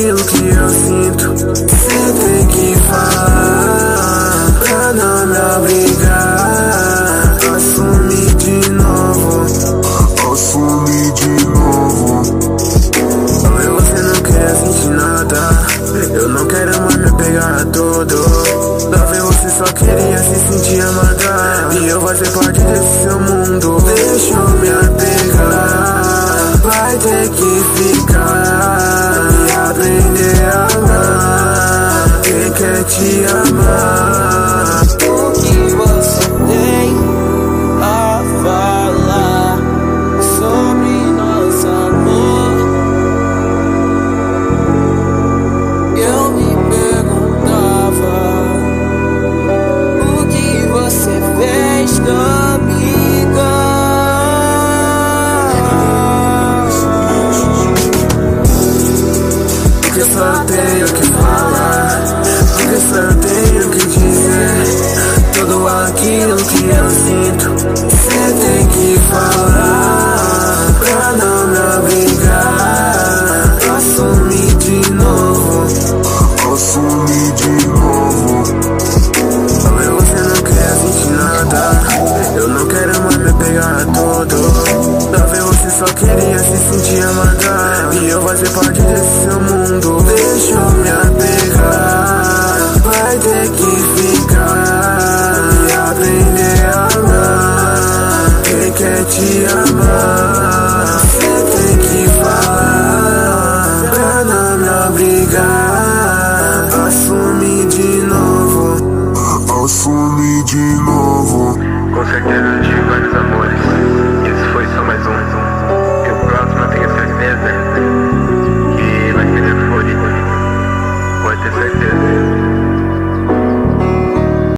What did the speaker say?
aquilo que eu sinto. Cê tem que falar pra não me obrigar. Assumir de novo. Assumir de novo. Talvez você não quer sentir nada. Eu não quero mais me pegar a tudo. Talvez você só queria se sentir amada. E eu fazer parte desse seu mundo. Deixa eu me apegar. Vai ter que ficar e aprender a amar quem quer te amar. O que você tem a falar sobre nosso amor? Eu me perguntava o que você fez comigo. Porque só tenho que falar, porque só tenho que dizer tudo aquilo que eu sinto. Cê tem que falar pra não me obrigar. Assumir de novo. Assumir de novo. Talvez você não quer sentir nada. Eu não quero mais me pegar a tudo. Talvez você só queria se sentir amada. E eu fazer parte desse seu mundo. Deixa eu me amar.